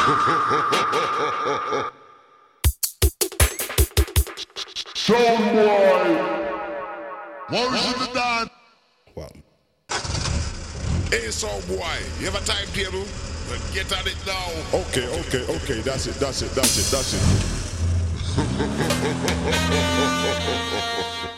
Soundboy. What is the dance? Wow. Hey, sound boy, you have a timetable? Well, get on it now. Okay. That's it.